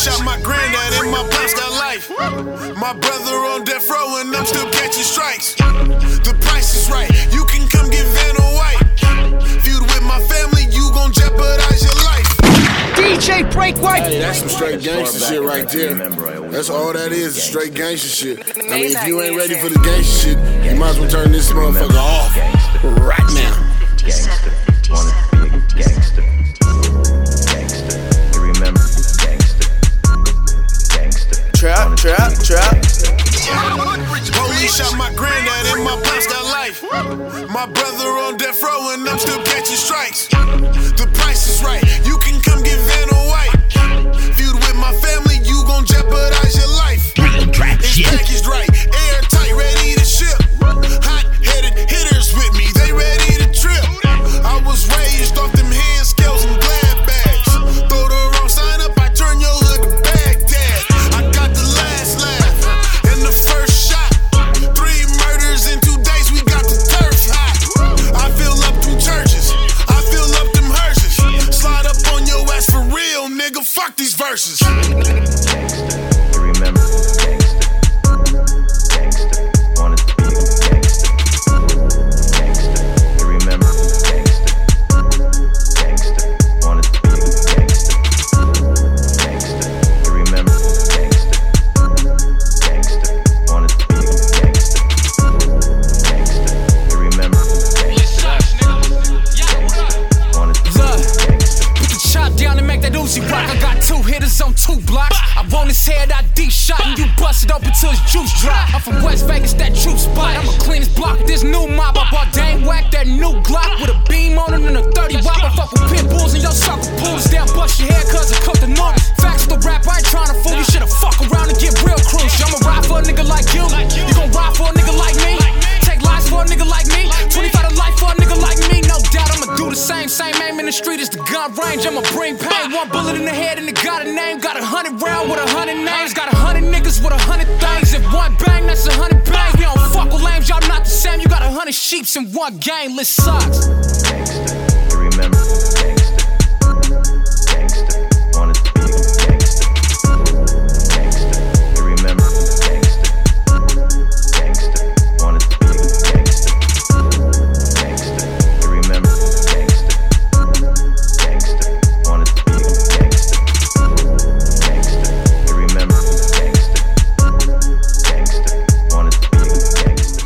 shot my granddad and my pops got life. My brother on death row and I'm still catching strikes. The price is right, you can come get Vanna White. Feud with my family, you gon' jeopardize your life. DJ Break White. Hey, that's some straight gangster shit right there. That's all that is straight gangster shit. I mean, if you ain't ready for the gangster shit, you might as well turn this motherfucker off right now. Gangster, wanna be a gangster. Gangster, you remember gangster. Gangster, Trap. Police shot my granddad and my pops got life. My brother on death row and I'm still catching strikes. The price is right, you can come get Vanna White. Feud with my family, you gon' jeopardize your life. It's packaged right, airtight, ready to ship. Hot-headed hitters with me, they ready to trip. I was raised off them hand scales and glad bags. Throw the wrong sign up, I turn your hood to Baghdad. I got the last laugh and the first shot. 3 murders in 2 days, we got the turf hot. I fill up them churches, I fill up them hearses. Slide up on your ass for real, nigga, fuck these verses. gangster, you remember gangster. Gangster, wanna be a gangster. Gangster, you remember gangster. Gangster, wanna be a gangster. Gangster, you remember gangster. Gangster, wanna be a gangster. Gangster, you remember gangster. Wanna be a gangster. Put the chop down and make that Uzi rock. I got 2 hitters on 2 blocks. I want his head, I D-shot, and you bust it open till his juice drop. I'm from West Vegas, that true spot. I'ma clean his block, this new mob. I bought Dame Whack, that new Glock with a beam on it and a 30 wop. I fuck with pit bulls and your sucker pools. They'll bust your head cause I cooked the noise. Facts with the rap, I ain't tryna fool you. Shoulda fuck around and get real crucial. I'ma ride for a nigga like you. You gon' ride for a nigga like me. Take lives for a nigga like me. 25 to life for a nigga like me. No doubt I'ma do the same aim in the street is the gun range. I'ma bring pain. 1 bullet in the head and it got a name. Got 100 round with 100 names. Got 100 niggas with 100 things. If 1 bang, that's 100 bangs. We don't fuck with lames, y'all not the same. You got 100 sheeps in 1 game. Let's sucks.